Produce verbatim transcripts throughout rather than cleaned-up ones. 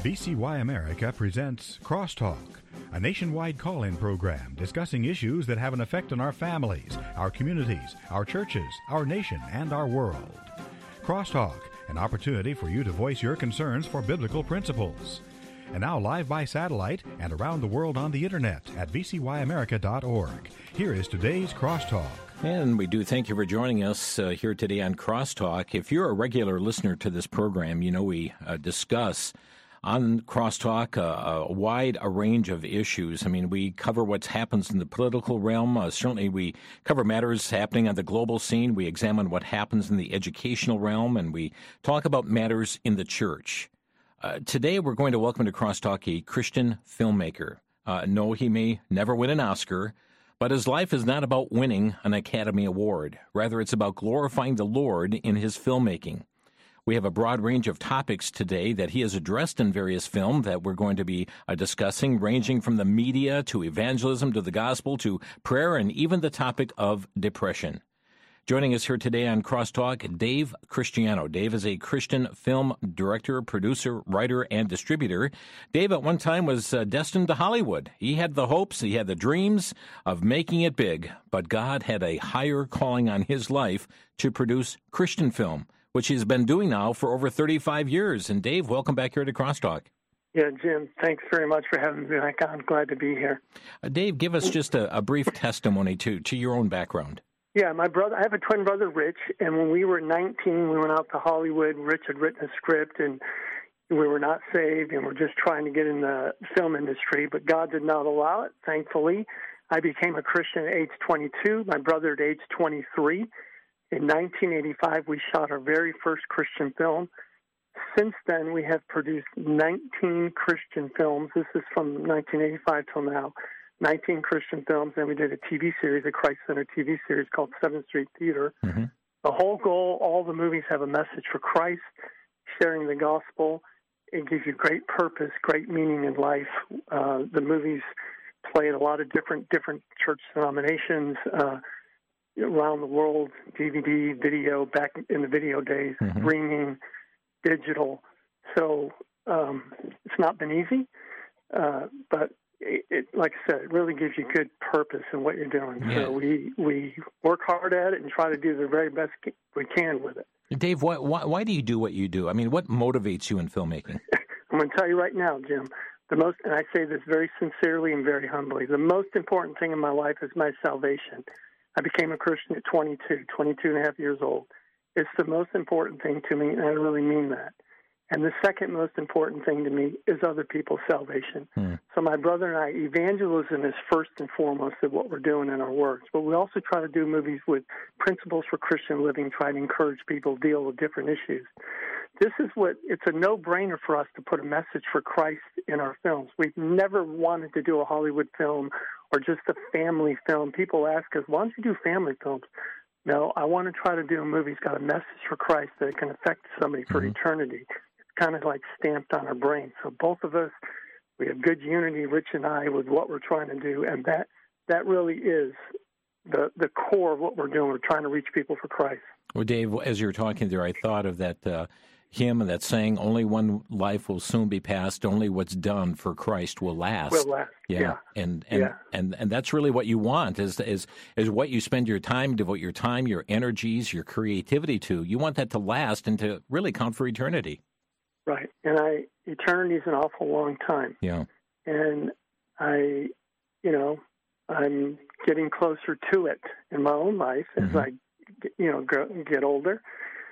V C Y America presents Crosstalk, a nationwide call-in program discussing issues that have an effect on our families, our communities, our churches, our nation, and our world. Crosstalk, an opportunity for you to voice your concerns for biblical principles. And now live by satellite and around the world on the internet at v c y america dot org. Here is today's Crosstalk. And we do thank you for joining us uh, here today on Crosstalk. If you're a regular listener to this program, you know we uh, discuss on Crosstalk uh, a wide a range of issues. I mean, we cover what happens in the political realm. Uh, certainly we cover matters happening on the global scene. We examine what happens in the educational realm, and we talk about matters in the church. Uh, today we're going to welcome to Crosstalk a Christian filmmaker. Uh, no, he may never win an Oscar, but his life is not about winning an Academy Award. Rather, it's about glorifying the Lord in his filmmaking. We have a broad range of topics today that he has addressed in various films that we're going to be uh, discussing, ranging from the media to evangelism to the gospel to prayer and even the topic of depression. Joining us here today on Crosstalk, Dave Christiano. Dave is a Christian film director, producer, writer, and distributor. Dave at one time was uh, destined to Hollywood. He had the hopes, he had the dreams of making it big, but God had a higher calling on his life to produce Christian film, which he's been doing now for over thirty-five years. And Dave, welcome back here to Crosstalk. Yeah, Jim, thanks very much for having me back on. Glad to be here. Uh, Dave, give us just a, a brief testimony to, to your own background. Yeah, my brother, I have a twin brother, Rich, and when we were nineteen, we went out to Hollywood. Rich had written a script, and we were not saved, and we're just trying to get in the film industry, but God did not allow it, thankfully. I became a Christian at age twenty-two, my brother at age twenty-three. In nineteen eighty-five, we shot our very first Christian film. Since then, we have produced nineteen Christian films. This is from nineteen eighty-five till now. nineteen Christian films, and we did a T V series, a Christ Center T V series called seventh Street Theater. Mm-hmm. The whole goal, all the movies have a message for Christ, sharing the gospel. It gives you great purpose, great meaning in life. Uh, the movies play in a lot of different different church denominations uh, around the world, D V D, video, back in the video days, mm-hmm. streaming, digital. So um, it's not been easy, uh, but It, it, like I said, it really gives you good purpose in what you're doing. Yeah. So we, we work hard at it and try to do the very best we can with it. Dave, why, why, why do you do what you do? I mean, what motivates you in filmmaking? I'm going to tell you right now, Jim, the most, and I say this very sincerely and very humbly, the most important thing in my life is my salvation. I became a Christian at twenty-two, twenty-two and a half years old. It's the most important thing to me, and I really mean that. And the second most important thing to me is other people's salvation. Hmm. So my brother and I, evangelism is first and foremost of what we're doing in our works. But we also try to do movies with principles for Christian living, try to encourage people to deal with different issues. This is what, it's a no-brainer for us to put a message for Christ in our films. We've never wanted to do a Hollywood film or just a family film. People ask us, why don't you do family films? No, I want to try to do a movie that's got a message for Christ that can affect somebody for mm-hmm. eternity. Kind of like stamped on our brain. So both of us, we have good unity, Rich and I, with what we're trying to do, and that that really is the the core of what we're doing. We're trying to reach people for Christ. Well, Dave, as you were talking there, I thought of that uh, hymn and that saying, only one life will soon be passed, only what's done for Christ will last. Will last, yeah. yeah. And and, yeah. and and that's really what you want, is, is, is what you spend your time, devote your time, your energies, your creativity to. You want that to last and to really count for eternity. Right, and I eternity is an awful long time. Yeah, and I, you know, I'm getting closer to it in my own life as mm-hmm. I, you know, grow, get older.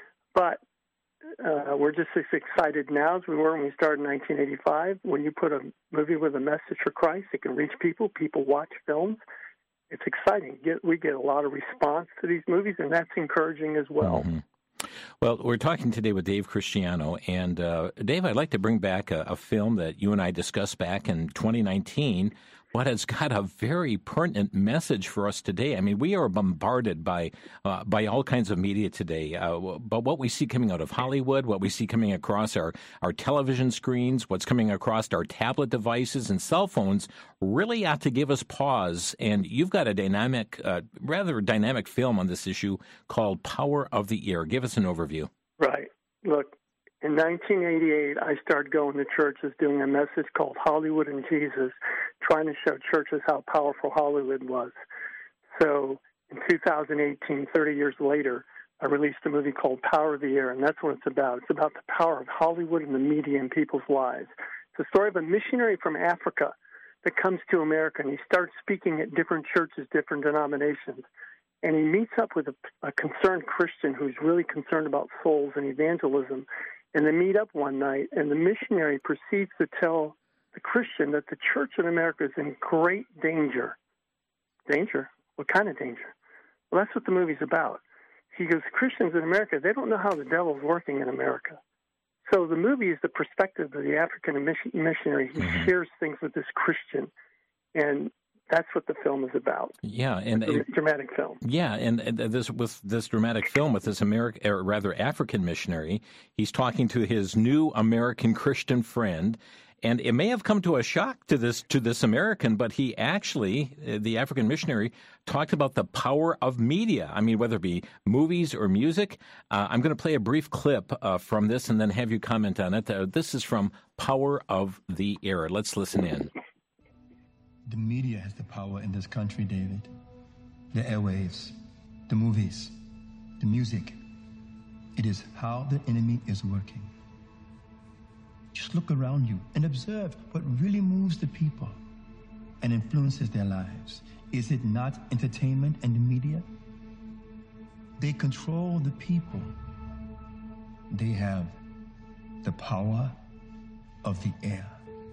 But uh, we're just as excited now as we were when we started in nineteen eighty-five. When you put a movie with a message for Christ, it can reach people. People watch films. It's exciting. Get, we get a lot of response to these movies, and that's encouraging as well. Mm-hmm. Well, we're talking today with Dave Christiano, and uh, Dave, I'd like to bring back a, a film that you and I discussed back in twenty nineteen, but it's got a very pertinent message for us today. I mean, we are bombarded by uh, by all kinds of media today, uh, but what we see coming out of Hollywood, what we see coming across our, our television screens, what's coming across our tablet devices and cell phones really ought to give us pause. And you've got a dynamic, uh, rather dynamic film on this issue called Power of the Ear. Give us an overview. Right. Look, In nineteen eighty-eight, I started going to churches doing a message called Hollywood and Jesus, trying to show churches how powerful Hollywood was. So in two thousand eighteen, thirty years later, I released a movie called Power of the Air, and that's what it's about. It's about the power of Hollywood and the media in people's lives. It's the story of a missionary from Africa that comes to America, and he starts speaking at different churches, different denominations. And he meets up with a, a concerned Christian who's really concerned about souls and evangelism. And they meet up one night, and the missionary proceeds to tell the Christian that the church in America is in great danger. Danger? What kind of danger? Well, that's what the movie's about. He goes, Christians in America, they don't know how the devil's working in America. So the movie is the perspective of the African missionary. He mm-hmm. shares things with this Christian, and that's what the film is about. Yeah, and it's a dramatic film. Yeah, and this with this dramatic film with this American, or rather African missionary, he's talking to his new American Christian friend, and it may have come to a shock to this to this American, but he actually, the African missionary, talked about the power of media. I mean, whether it be movies or music. Uh, I'm going to play a brief clip uh, from this and then have you comment on it. Uh, this is from Power of the Air. Let's listen in. The media has the power in this country, David. The airwaves, the movies, the music. It is how the enemy is working. Just look around you and observe what really moves the people and influences their lives. Is it not entertainment and the media? They control the people. They have the power of the air.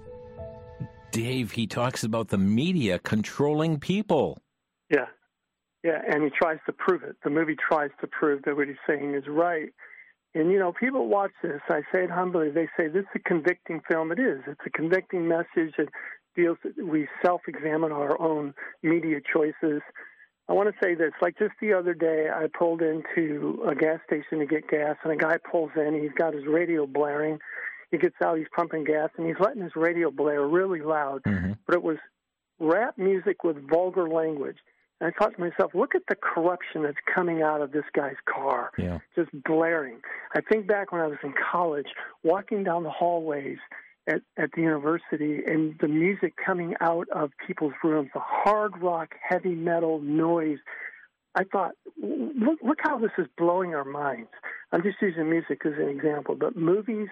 Dave, he talks about the media controlling people. Yeah, yeah, and he tries to prove it. The movie tries to prove that what he's saying is right. And, you know, people watch this, I say it humbly, they say this is a convicting film. It is. It's a convicting message. It deals, we self-examine our own media choices. I want to say this, like just the other day, I pulled into a gas station to get gas, and a guy pulls in, he's got his radio blaring. He gets out, he's pumping gas, and he's letting his radio blare really loud. Mm-hmm. But it was rap music with vulgar language. And I thought to myself, look at the corruption that's coming out of this guy's car, yeah. just blaring. I think back when I was in college, walking down the hallways at, at the university, and the music coming out of people's rooms, the hard rock, heavy metal noise. I thought, look, look how this is blowing our minds. I'm just using music as an example, but movies,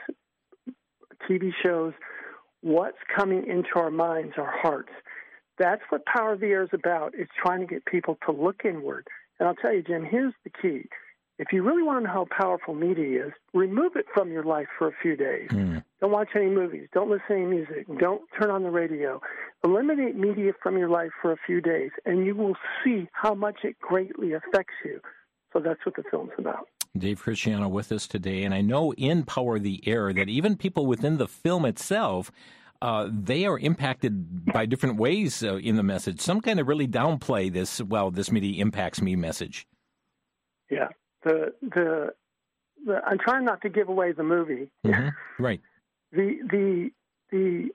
T V shows, what's coming into our minds, our hearts. That's what Power of the Air is about. It's trying to get people to look inward. And I'll tell you, Jim, here's the key. If you really want to know how powerful media is, remove it from your life for a few days. Mm. Don't watch any movies. Don't listen to any music. Don't turn on the radio. Eliminate media from your life for a few days, and you will see how much it greatly affects you. So that's what the film's about. Dave Christiano with us today, and I know in Power of the Air that even people within the film itself, uh, they are impacted by different ways uh, in the message. Some kind of really downplay this, well, this media impacts me message. Yeah. The, the, the I'm trying not to give away the movie. Mm-hmm. Right. The, the, the,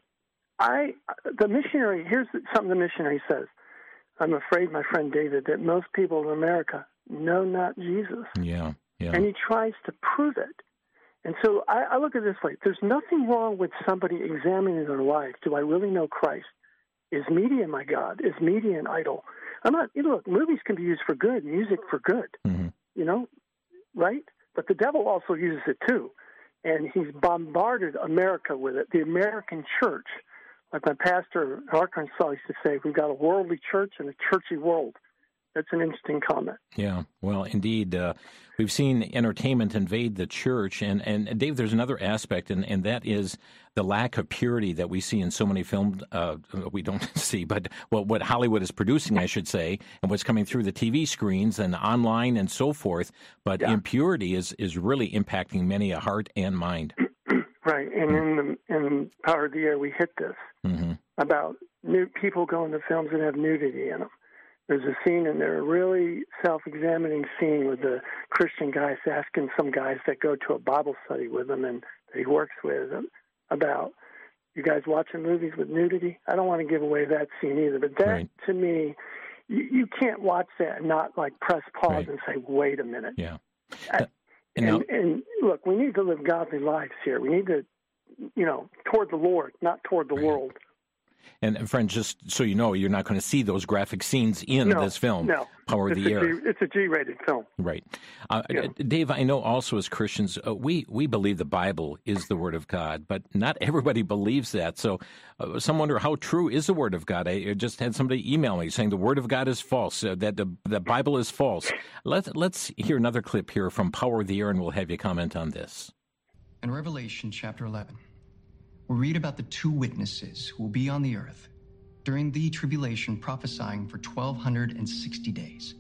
I, the missionary, here's something the missionary says. I'm afraid, my friend David, that most people in America know not Jesus. Yeah. Yeah. And he tries to prove it. And so I, I look at it this way. There's nothing wrong with somebody examining their life. Do I really know Christ? Is media my God? Is media an idol? I'm not, you know, look, movies can be used for good, music for good, mm-hmm. you know, right? But the devil also uses it too. And he's bombarded America with it. The American church, like my pastor in Arkansas used to say, we've got a worldly church and a churchy world. That's an interesting comment. Yeah, well, indeed. Uh, we've seen entertainment invade the church. And, and Dave, there's another aspect, and, and that is the lack of purity that we see in so many films. Uh, we don't see, but well, what Hollywood is producing, I should say, and what's coming through the T V screens and online and so forth. But yeah. impurity is, is really impacting many a heart and mind. Right, and mm-hmm. in the in Power of the Air, we hit this mm-hmm. about new people going to films that have nudity in them. There's a scene in there, a really self-examining scene with the Christian guys asking some guys that go to a Bible study with him and that he works with him about, you guys watching movies with nudity? I don't want to give away that scene either, but that, right. to me, you, you can't watch that and not, like, press pause right. and say, wait a minute. Yeah. I, And, and, and look, we need to live godly lives here. We need to, you know, toward the Lord, not toward the right. world. And, and friends, just so you know, you're not going to see those graphic scenes in no, this film, no. Power it's of the Air. G, it's a G-rated film. Right. Uh, yeah. Dave, I know also as Christians, uh, we, we believe the Bible is the Word of God, but not everybody believes that. So uh, some wonder, how true is the Word of God? I just had somebody email me saying the Word of God is false, uh, that the, the Bible is false. Let's, let's hear another clip here from Power of the Air, and we'll have you comment on this. In Revelation chapter eleven, we read about the two witnesses who will be on the earth during the tribulation, prophesying for twelve sixty days.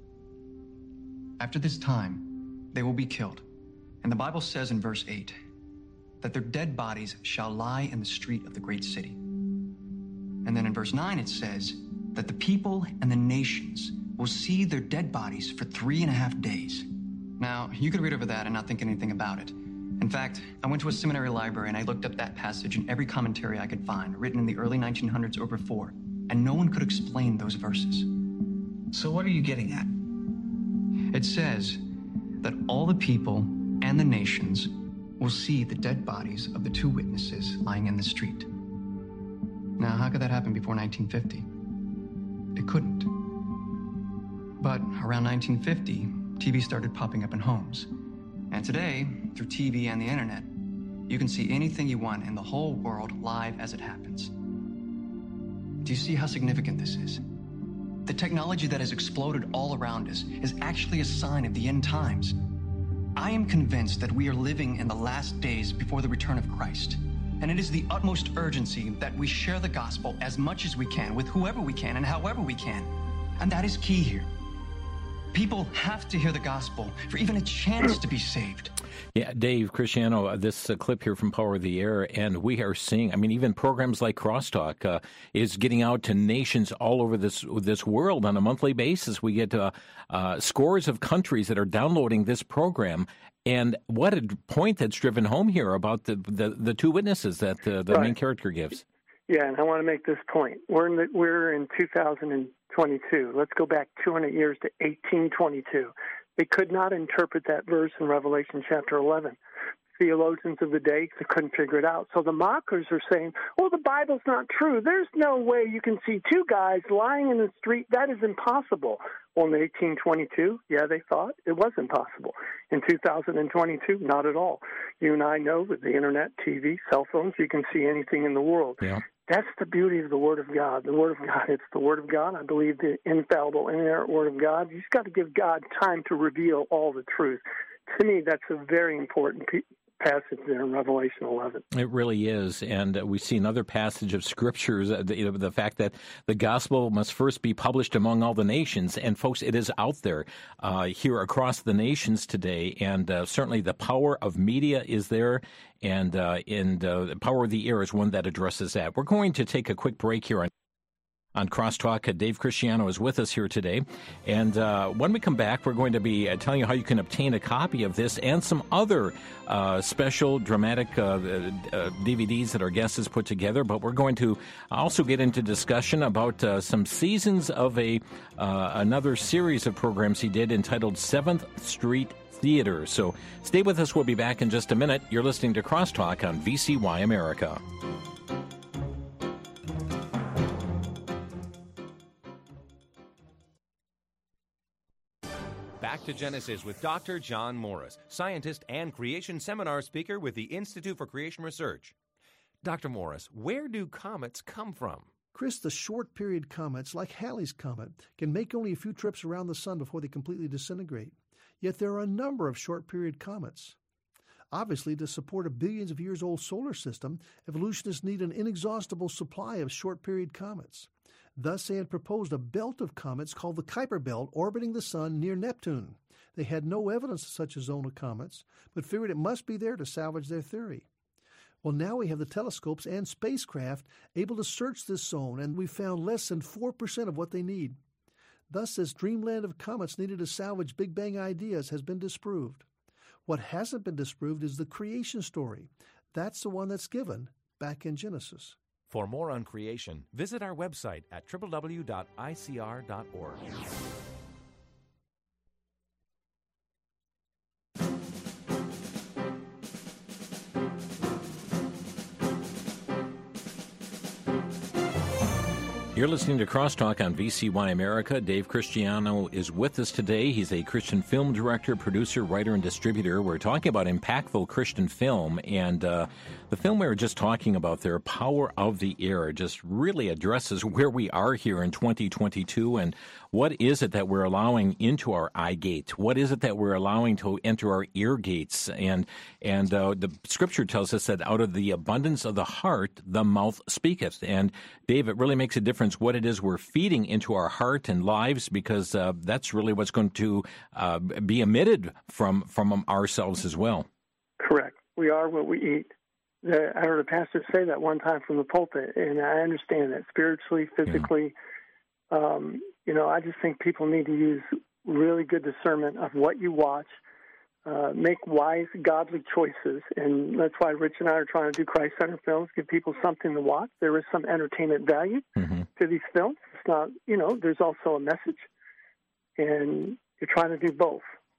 After this time, they will be killed. And the Bible says in verse eight that their dead bodies shall lie in the street of the great city. And then in verse nine, it says that the people and the nations will see their dead bodies for three and a half days. Now, you could read over that and not think anything about it. In fact, I went to a seminary library and I looked up that passage in every commentary I could find, written in the early nineteen hundreds or before, and no one could explain those verses. So what are you getting at? It says that all the people and the nations will see the dead bodies of the two witnesses lying in the street. Now, how could that happen before nineteen fifty? It couldn't. But around nineteen fifty, T V started popping up in homes. And today, through T V and the internet, you can see anything you want in the whole world live as it happens. Do you see how significant this is? The technology that has exploded all around us is actually a sign of the end times. I am convinced that we are living in the last days before the return of Christ. And it is the utmost urgency that we share the gospel as much as we can, with whoever we can and however we can. And that is key here. People have to hear the gospel for even a chance to be saved. Yeah, Dave Christiano, uh, this uh, clip here from Power of the Air, and we are seeing, I mean, even programs like Crosstalk uh, is getting out to nations all over this this world on a monthly basis. We get uh, uh, scores of countries that are downloading this program. And what a point that's driven home here about the, the, the two witnesses that uh, the right. main character gives. Yeah, and I want to make this point. We're in the, we're in two thousand twenty-two. Let's go back two hundred years to eighteen twenty-two. They could not interpret that verse in Revelation chapter eleven. Theologians of the day, they couldn't figure it out. So the mockers are saying, well, the Bible's not true. There's no way you can see two guys lying in the street. That is impossible. Well, in eighteen twenty-two, yeah, they thought it was impossible. In two thousand twenty-two, not at all. You and I know with the internet, T V, cell phones, you can see anything in the world. Yeah. That's the beauty of the Word of God. The Word of God, it's the Word of God. I believe the infallible, inerrant Word of God. You just got to give God time to reveal all the truth. To me, that's a very important piece. Passage there in Revelation eleven. It really is. And uh, we see another passage of Scriptures, uh, the, you know, the fact that the gospel must first be published among all the nations. And, folks, it is out there uh, here across the nations today. And uh, certainly the power of media is there. And, uh, and uh, the Power of the Air is one that addresses that. We're going to take a quick break here on On Crosstalk. Uh, Dave Christiano is with us here today. And uh, when we come back, we're going to be uh, telling you how you can obtain a copy of this and some other uh, special dramatic uh, uh, D V Ds that our guest has put together. But we're going to also get into discussion about uh, some seasons of a uh, another series of programs he did entitled seventh Street Theater. So stay with us. We'll be back in just a minute. You're listening to Crosstalk on V C Y America. Back to Genesis with Doctor John Morris, scientist and creation seminar speaker with the Institute for Creation Research. Doctor Morris, where do comets come from? Chris, the short-period comets, like Halley's Comet, can make only a few trips around the sun before they completely disintegrate. Yet there are a number of short-period comets. Obviously, to support a billions of years old solar system, evolutionists need an inexhaustible supply of short-period comets. Thus, they had proposed a belt of comets called the Kuiper Belt orbiting the Sun near Neptune. They had no evidence of such a zone of comets, but figured it must be there to salvage their theory. Well, now we have the telescopes and spacecraft able to search this zone, and we found less than four percent of what they need. Thus, this dreamland of comets needed to salvage Big Bang ideas has been disproved. What hasn't been disproved is the creation story. That's the one that's given back in Genesis. For more on creation, visit our website at w w w dot i c r dot org. You're listening to Crosstalk on V C Y America. Dave Christiano is with us today. He's a Christian film director, producer, writer, and distributor. We're talking about impactful Christian film, and uh, the film we were just talking about there, Power of the Air, just really addresses where we are here in twenty twenty-two and what is it that we're allowing into our eye gate? What is it that we're allowing to enter our ear gates? And and uh, the Scripture tells us that out of the abundance of the heart, the mouth speaketh. And Dave, it really makes a difference what it is we're feeding into our heart and lives, because uh, that's really what's going to uh, be emitted from from ourselves as well. Correct. We are what we eat. The, I heard a pastor say that one time from the pulpit, and I understand that spiritually, physically. Yeah. Um, you know, I just think people need to use really good discernment of what you watch, uh, make wise, godly choices, and that's why Rich and I are trying to do Christ-centered films, give people something to watch. There is some entertainment value mm-hmm. to these films. It's not, you know, there's also a message, and you're trying to do both.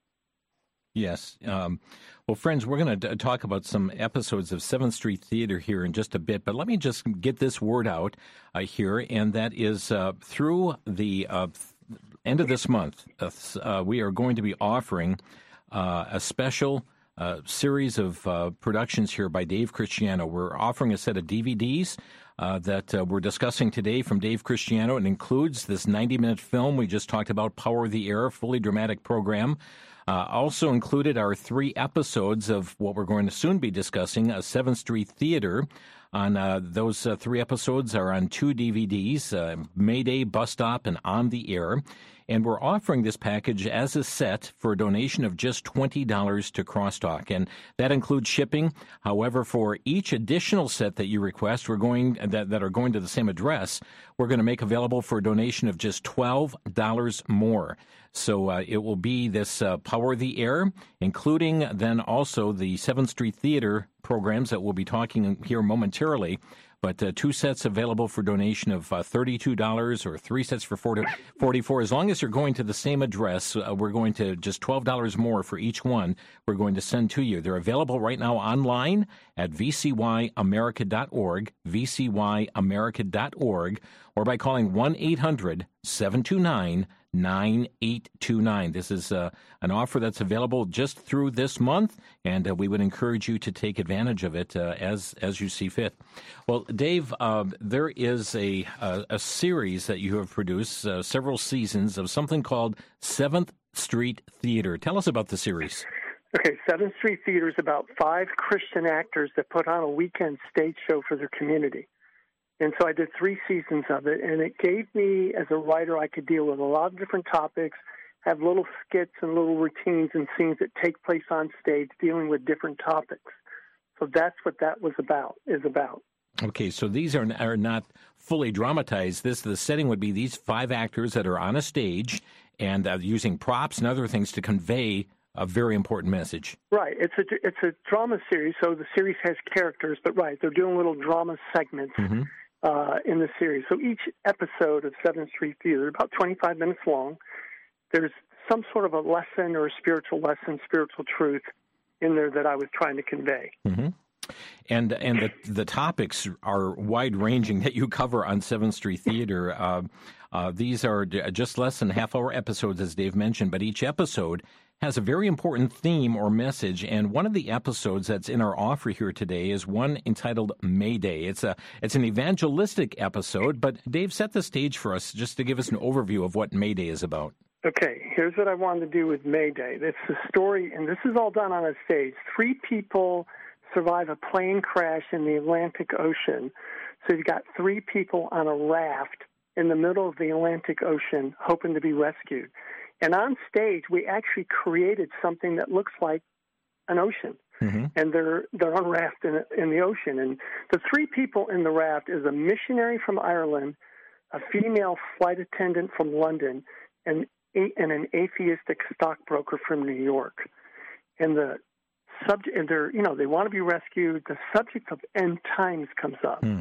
Yes. Um, well, friends, we're going to d- talk about some episodes of seventh Street Theater here in just a bit, but let me just get this word out uh, here, and that is uh, through the uh, end of this month, uh, we are going to be offering uh, a special uh, series of uh, productions here by Dave Christiano. We're offering a set of D V Ds Uh, that uh, we're discussing today from Dave Christiano. It includes this ninety-minute film we just talked about, Power of the Air, fully dramatic program. Uh, also included are three episodes of what we're going to soon be discussing, uh, seventh Street Theater. On uh, those uh, three episodes are on two D V Ds, uh, Mayday, Bus Stop, and On the Air. And we're offering this package as a set for a donation of just twenty dollars to Crosstalk. And that includes shipping. However, for each additional set that you request, we're going that, that are going to the same address, we're going to make available for a donation of just twelve dollars more. So uh, it will be this uh, Power of the Air, including then also the seventh Street Theater programs that we'll be talking here momentarily. But uh, two sets available for donation of uh, thirty-two dollars or three sets for forty-four dollars. As long as you're going to the same address, uh, we're going to just twelve dollars more for each one we're going to send to you. They're available right now online at v c y america dot org, v c y america dot org, or by calling one eight hundred seven two nine nine eight two nine. This is uh, an offer that's available just through this month, and uh, we would encourage you to take advantage of it uh, as as you see fit. Well, Dave, uh, there is a, a a series that you have produced, uh, several seasons of something called seventh Street Theater. Tell us about the series. Okay, seventh Street Theater is about five Christian actors that put on a weekend stage show for their community. And so I did three seasons of it, and it gave me, as a writer, I could deal with a lot of different topics, have little skits and little routines and scenes that take place on stage dealing with different topics. So that's what that was about, is about. Okay, so these are are not fully dramatized. This the setting would be these five actors that are on a stage and uh, using props and other things to convey a very important message. Right. It's a it's a drama series, so the series has characters, but right, they're doing little drama segments. Mm-hmm. Uh, in the series. So each episode of seventh Street Theater, about twenty-five minutes long, there's some sort of a lesson or a spiritual lesson, spiritual truth in there that I was trying to convey. Mm-hmm. And and the, the topics are wide-ranging that you cover on seventh Street Theater. Uh, uh, these are just less than half-hour episodes, as Dave mentioned, but each episode has a very important theme or message, and one of the episodes that's in our offer here today is one entitled Mayday. It's a it's an evangelistic episode, but Dave, set the stage for us just to give us an overview of what Mayday is about. Okay, here's what I wanted to do with Mayday. It's the story, and this is all done on a stage. Three people survive a plane crash in the Atlantic Ocean. So you've got three people on a raft in the middle of the Atlantic Ocean hoping to be rescued. And on stage, we actually created something that looks like an ocean. Mm-hmm. And they're they're on a raft in, in the ocean. And the three people in the raft is a missionary from Ireland, a female flight attendant from London, and, and an atheistic stockbroker from New York. And the subject, and they're, you know, they want to be rescued. The subject of end times comes up. Mm.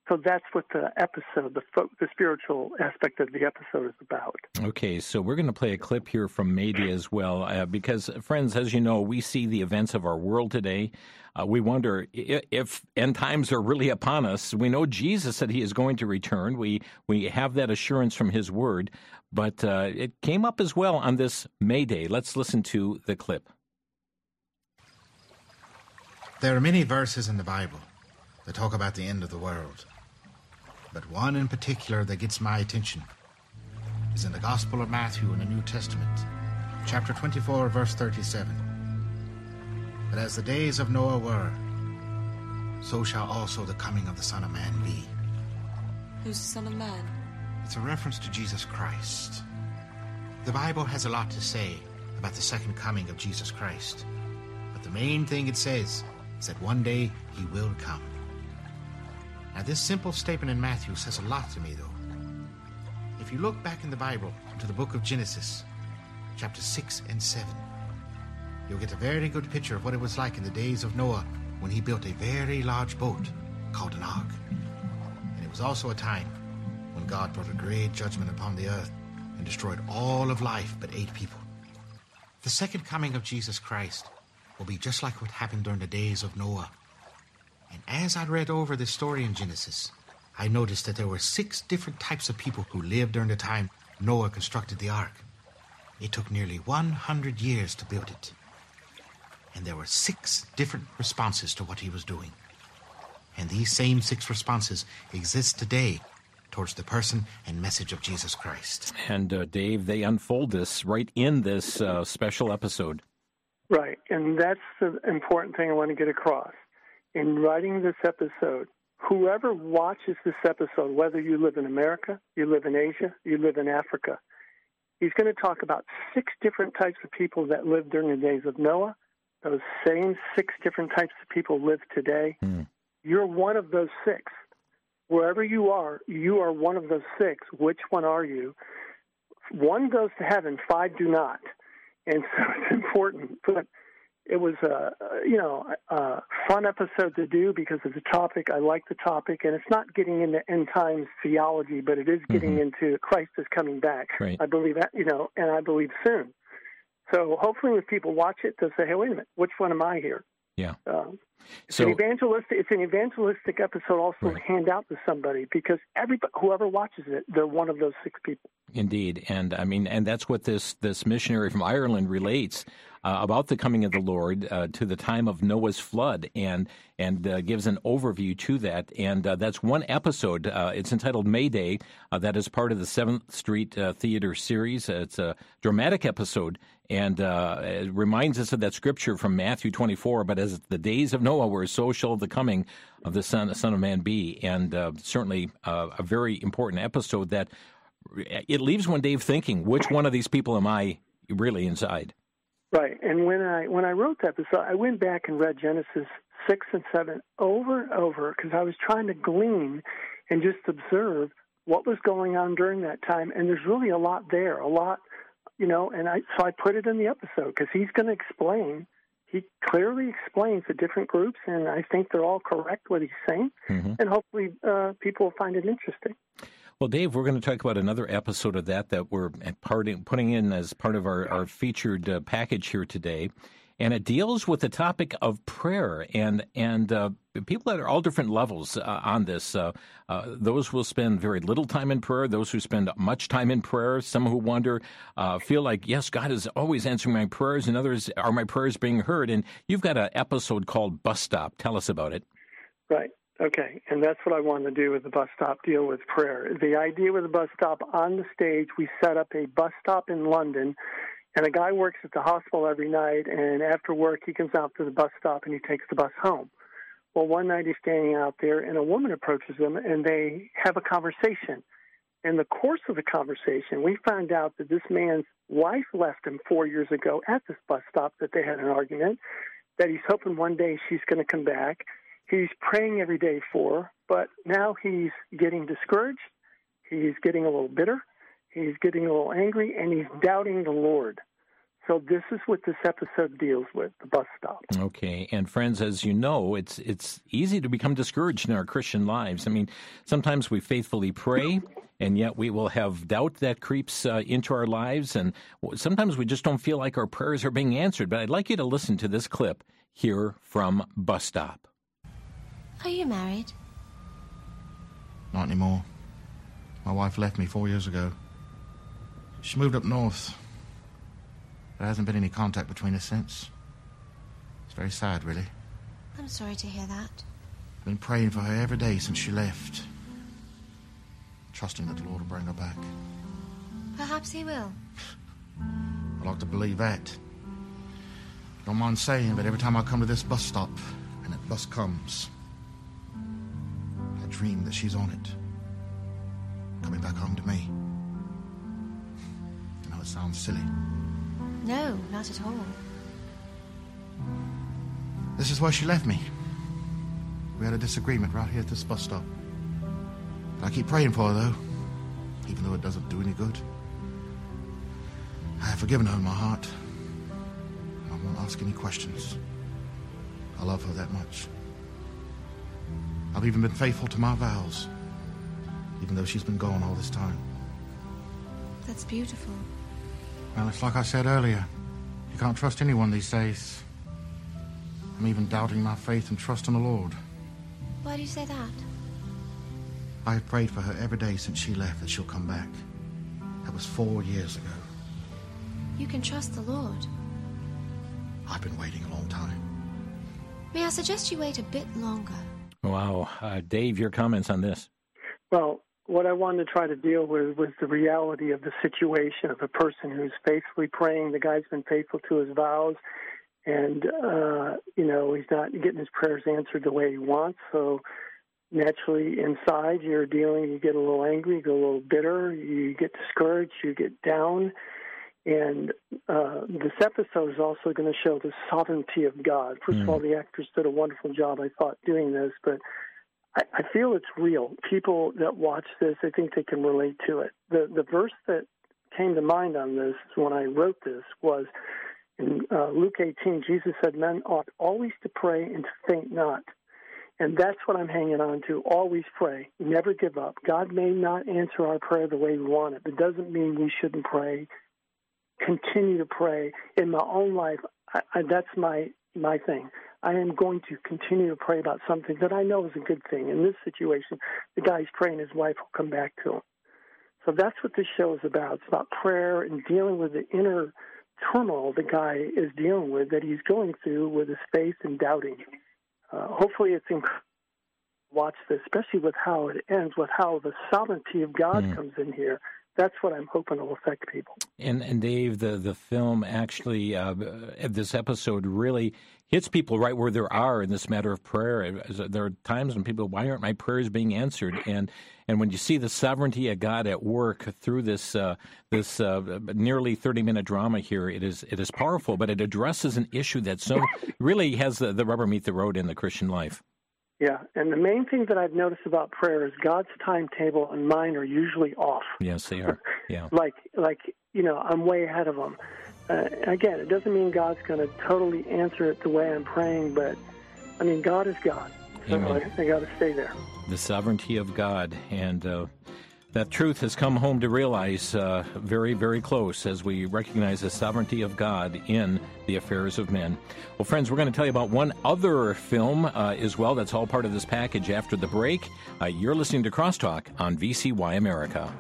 So that's what the episode, the fo- the spiritual aspect of the episode is about. Okay, so we're going to play a clip here from May Day as well, uh, because, friends, as you know, we see the events of our world today. Uh, we wonder if, if end times are really upon us. We know Jesus said he is going to return. We we have that assurance from his word, but uh, it came up as well on this May Day. Let's listen to the clip. There are many verses in the Bible that talk about the end of the world. But one in particular that gets my attention is in the Gospel of Matthew in the New Testament, chapter twenty-four, verse thirty-seven. But as the days of Noah were, so shall also the coming of the Son of Man be. Who's the Son of Man? It's a reference to Jesus Christ. The Bible has a lot to say about the second coming of Jesus Christ. But the main thing it says is that one day he will come. Now, this simple statement in Matthew says a lot to me, though. If you look back in the Bible to the book of Genesis, chapter six and seven, you'll get a very good picture of what it was like in the days of Noah when he built a very large boat called an ark. And it was also a time when God brought a great judgment upon the earth and destroyed all of life but eight people. The second coming of Jesus Christ will be just like what happened during the days of Noah. And as I read over this story in Genesis, I noticed that there were six different types of people who lived during the time Noah constructed the ark. It took nearly one hundred years to build it. And there were six different responses to what he was doing. And these same six responses exist today towards the person and message of Jesus Christ. And uh, Dave, they unfold this right in this uh, special episode. Right, and that's the important thing I want to get across. In writing this episode, whoever watches this episode, whether you live in America, you live in Asia, you live in Africa, he's going to talk about six different types of people that lived during the days of Noah. Those same six different types of people live today. Mm. You're one of those six. Wherever you are, you are one of those six. Which one are you? One goes to heaven, five do not. And so it's important. But it was a, you know, a fun episode to do because of the topic. I like the topic, and it's not getting into end times theology, but it is getting mm-hmm. into Christ is coming back. Right. I believe that, you know, and I believe soon. So hopefully when people watch it, they'll say, hey, wait a minute, which one am I here? Yeah. Um, it's, so, an evangelistic, it's an evangelistic episode also right. to hand out to somebody because everybody, whoever watches it, they're one of those six people. Indeed. And I mean, and that's what this, this missionary from Ireland relates uh, about the coming of the Lord uh, to the time of Noah's flood and and uh, gives an overview to that. And uh, that's one episode. Uh, it's entitled May Day. Uh, that is part of the seventh Street uh, Theater series. Uh, it's a dramatic episode. And uh, it reminds us of that scripture from Matthew twenty-four, but as the days of Noah were, so shall the coming of the Son, Son of Man be. And uh, certainly uh, a very important episode that it leaves one, Dave, thinking, which one of these people am I really inside? Right. And when I when I wrote that episode, I went back and read Genesis six and seven over and over because I was trying to glean and just observe what was going on during that time. And there's really a lot there, a lot, you know, and I so I put it in the episode because he's going to explain. He clearly explains the different groups, and I think they're all correct what he's saying. Mm-hmm. And hopefully uh, people will find it interesting. Well, Dave, we're going to talk about another episode of that that we're parting, putting in as part of our, our featured uh, package here today. And it deals with the topic of prayer and and uh, people that are all different levels uh, on this. Uh, uh, those who will spend very little time in prayer, those who spend much time in prayer, some who wonder, uh, feel like, yes, God is always answering my prayers, and others, are my prayers being heard? And you've got an episode called Bus Stop. Tell us about it. Right. Okay, and that's what I wanted to do with the bus stop, deal with prayer. The idea with the bus stop, on the stage, we set up a bus stop in London, and a guy works at the hospital every night, and after work he comes out to the bus stop and he takes the bus home. Well, one night he's standing out there, and a woman approaches him, and they have a conversation. In the course of the conversation, we found out that this man's wife left him four years ago at this bus stop, that they had an argument, that he's hoping one day she's going to come back. He's praying every day for her, but now he's getting discouraged. He's getting a little bitter. He's getting a little angry, and he's doubting the Lord. So this is what this episode deals with, the bus stop. Okay. And friends, as you know, it's it's easy to become discouraged in our Christian lives. I mean, sometimes we faithfully pray, and yet we will have doubt that creeps uh, into our lives. And sometimes we just don't feel like our prayers are being answered. But I'd like you to listen to this clip here from Bus Stop. Are you married? Not anymore. My wife left me four years ago. She moved up north. There hasn't been any contact between us since. It's very sad, really. I'm sorry to hear that. I've been praying for her every day since she left, trusting that the Lord will bring her back. Perhaps he will. I'd like to believe that. Don't mind saying, but every time I come to this bus stop, and that bus comes, I dream that she's on it, coming back home to me. I know it sounds silly. No, not at all. This is where she left me. We had a disagreement right here at this bus stop. But I keep praying for her, though, even though it doesn't do any good. I have forgiven her in my heart. I won't ask any questions. I love her that much. I've even been faithful to my vows, even though she's been gone all this time. That's beautiful. Well, it's like I said earlier. You can't trust anyone these days. I'm even doubting my faith and trust in the Lord. Why do you say that? I have prayed for her every day since she left that she'll come back. That was four years ago. You can trust the Lord. I've been waiting a long time. May I suggest you wait a bit longer? Wow. Uh, Dave, your comments on this? Well, what I wanted to try to deal with was the reality of the situation of a person who's faithfully praying. The guy's been faithful to his vows, and, uh, you know, he's not getting his prayers answered the way he wants. So naturally inside you're dealing, you get a little angry, you get a little bitter, you get discouraged, you get down. And uh, this episode is also going to show the sovereignty of God. First mm. of all, the actors did a wonderful job, I thought, doing this, but I, I feel it's real. People that watch this, I think they can relate to it. The the verse that came to mind on this when I wrote this was in uh, Luke eighteen. Jesus said, men ought always to pray and to faint not. And that's what I'm hanging on to. Always pray. Never give up. God may not answer our prayer the way we want it, but it doesn't mean we shouldn't pray. Continue to pray. In my own life, I, I, that's my my thing. I am going to continue to pray about something that I know is a good thing. In this situation, the guy's praying his wife will come back to him. So that's what this show is about. It's about prayer and dealing with the inner turmoil the guy is dealing with, that he's going through with his faith and doubting. Uh, hopefully it's incredible to watch this, especially with how it ends, with how the sovereignty of God mm. comes in here. That's what I'm hoping will affect people. And, and Dave, the, the film actually, uh, this episode really hits people right where they are in this matter of prayer. There are times when people, why aren't my prayers being answered? And and when you see the sovereignty of God at work through this uh, this uh, nearly thirty-minute drama here, it is it is powerful, but it addresses an issue that so really has the, the rubber meet the road in the Christian life. Yeah, and the main thing that I've noticed about prayer is God's timetable and mine are usually off. Yes, they are. Yeah. like, like you know, I'm way ahead of them. Uh, again, it doesn't mean God's going to totally answer it the way I'm praying, but, I mean, God is God. So Amen. I, I got to stay there. The sovereignty of God, and uh, that truth has come home to realize uh, very, very close as we recognize the sovereignty of God in the affairs of men. Well, friends, we're going to tell you about one other film uh, as well that's all part of this package after the break. Uh, you're listening to Crosstalk on V C Y America.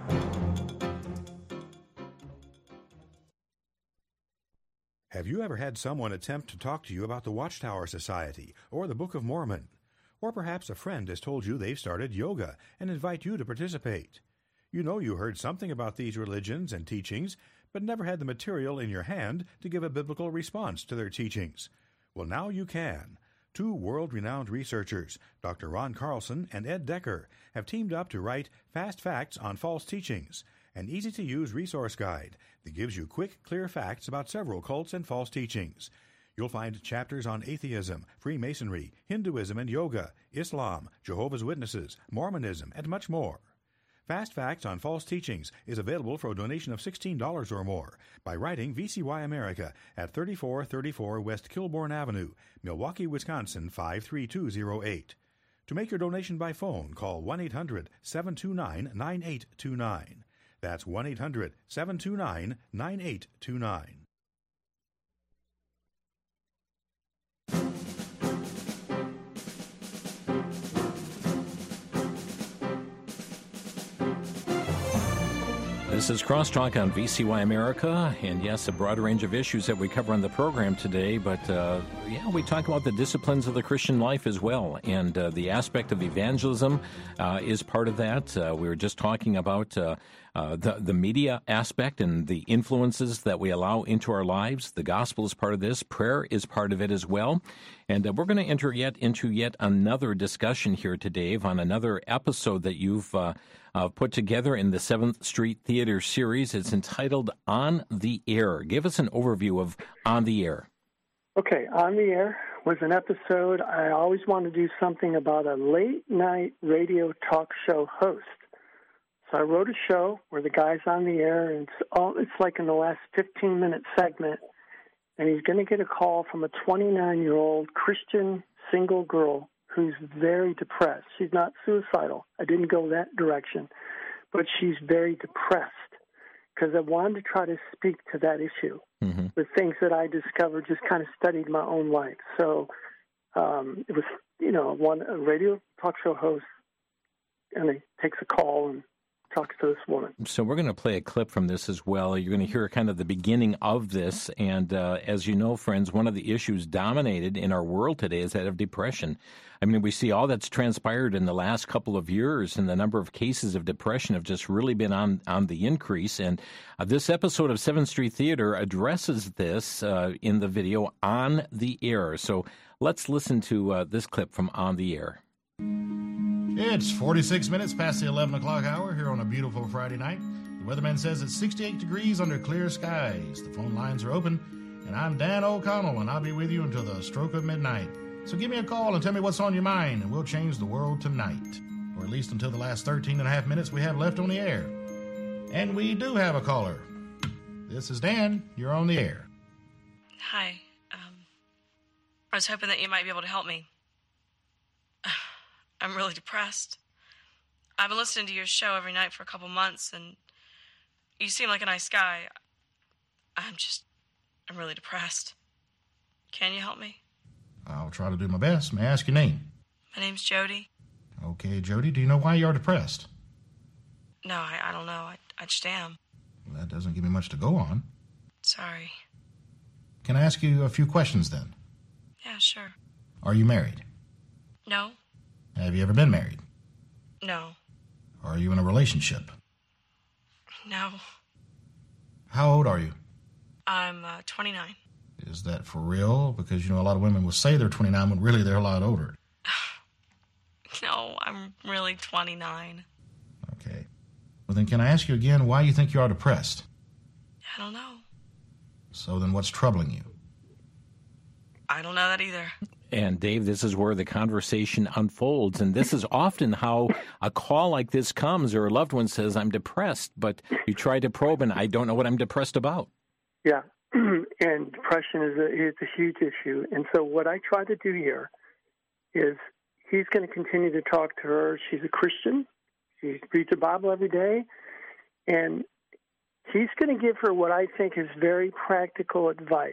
Have you ever had someone attempt to talk to you about the Watchtower Society or the Book of Mormon? Or perhaps a friend has told you they've started yoga and invite you to participate. You know you heard something about these religions and teachings, but never had the material in your hand to give a biblical response to their teachings. Well, now you can. Two world-renowned researchers, Doctor Ron Carlson and Ed Decker, have teamed up to write Fast Facts on False Teachings, an easy-to-use resource guide that gives you quick, clear facts about several cults and false teachings. You'll find chapters on atheism, Freemasonry, Hinduism and yoga, Islam, Jehovah's Witnesses, Mormonism, and much more. Fast Facts on False Teachings is available for a donation of sixteen dollars or more by writing V C Y America at thirty-four thirty-four West Kilbourne Avenue, Milwaukee, Wisconsin five three two zero eight. To make your donation by phone, call one eight hundred seven two nine nine eight two nine. That's one eight hundred seven two nine nine eight two nine. This is Crosstalk on V C Y America, and yes, a broad range of issues that we cover on the program today, but uh, yeah, we talk about the disciplines of the Christian life as well, and uh, the aspect of evangelism uh, is part of that. Uh, we were just talking about uh, uh, the, the media aspect and the influences that we allow into our lives. The gospel is part of this. Prayer is part of it as well. And uh, we're going to enter yet into yet another discussion here today, Dave, on another episode that you've uh, uh, put together in the seventh Street Theater series. It's entitled On the Air. Give us an overview of On the Air. Okay, On the Air was an episode. I always wanted to do something about a late-night radio talk show host. So I wrote a show where the guy's on the air, and it's, all, it's like in the last fifteen-minute segment, and he's going to get a call from a twenty-nine-year-old Christian single girl who's very depressed. She's not suicidal. I didn't go that direction. But she's very depressed because I wanted to try to speak to that issue mm-hmm. with things that I discovered, just kind of studied my own life. So um, it was, you know, one a radio talk show host, and he takes a call and talks to this woman. So we're going to play a clip from this as well. You're going to hear kind of the beginning of this. And uh, as you know, friends, one of the issues dominated in our world today is that of depression. I mean, we see all that's transpired in the last couple of years, and the number of cases of depression have just really been on, on the increase. And uh, this episode of seventh Street Theater addresses this uh, in the video On the Air. So let's listen to uh, this clip from On the Air. It's forty-six minutes past the eleven o'clock hour here on a beautiful Friday night. The weatherman says it's sixty-eight degrees under clear skies. The phone lines are open, and I'm Dan O'Connell, and I'll be with you until the stroke of midnight. So give me a call and tell me what's on your mind, and we'll change the world tonight, or at least until the last thirteen and a half minutes we have left on the air. And we do have a caller. This is Dan. You're on the air. Hi. Um, I was hoping that you might be able to help me. I'm really depressed. I've been listening to your show every night for a couple months, and you seem like a nice guy. I'm just, I'm really depressed. Can you help me? I'll try to do my best. May I ask your name? My name's Jody. Okay, Jody, do you know why you are depressed? No, I, I don't know. I, I just am. Well, that doesn't give me much to go on. Sorry. Can I ask you a few questions then? Yeah, sure. Are you married? No. Have you ever been married? No. Are you in a relationship? No. How old are you? I'm uh, twenty-nine. Is that for real? Because, you know, a lot of women will say they're twenty-nine when really they're a lot older. No, I'm really twenty-nine. Okay. Well, then can I ask you again why you think you are depressed? I don't know. So then what's troubling you? I don't know that either. And, Dave, this is where the conversation unfolds, and this is often how a call like this comes, or a loved one says, I'm depressed, but you try to probe, and I don't know what I'm depressed about. Yeah, and depression is a, is a huge issue. And so what I try to do here is he's going to continue to talk to her. She's a Christian. She reads the Bible every day, and he's going to give her what I think is very practical advice